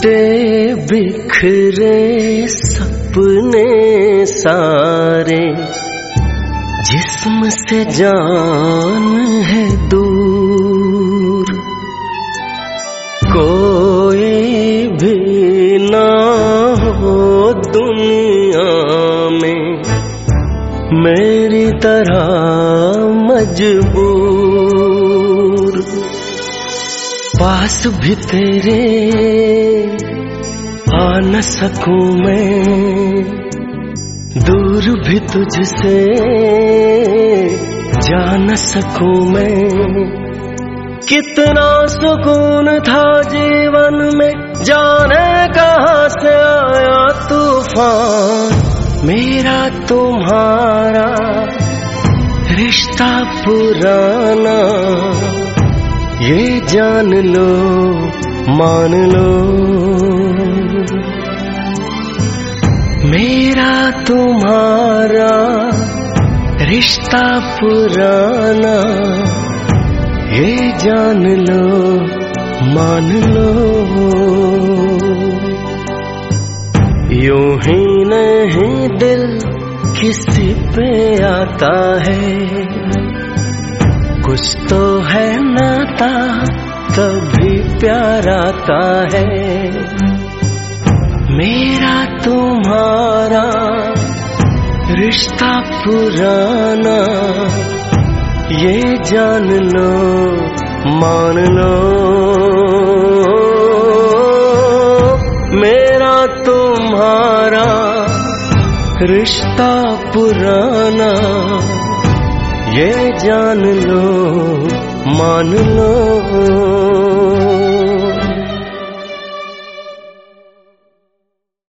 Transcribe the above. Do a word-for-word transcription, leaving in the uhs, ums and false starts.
टूटे बिखरे सपने सारे, जिस्म से जान है दूर, कोई भी ना हो दुनिया में मेरी तरह मजबूर। पास भी तेरे आ न सकूं मैं, दूर भी तुझसे जा न सकूं मैं। कितना सुकून था जीवन में, जाने कहां से आया तूफान। मेरा तुम्हारा रिश्ता पुराना, ये जान लो मान लो। मेरा तुम्हारा रिश्ता पुराना, ये जान लो मान लो। यूं ही नहीं दिल किसी पे आता है, कुछ तो है नाता तभी प्यार आता है। मेरा तुम्हारा रिश्ता पुराना, ये जान लो मान लो। मेरा तुम्हारा रिश्ता पुराना, ये जान लो मान लो।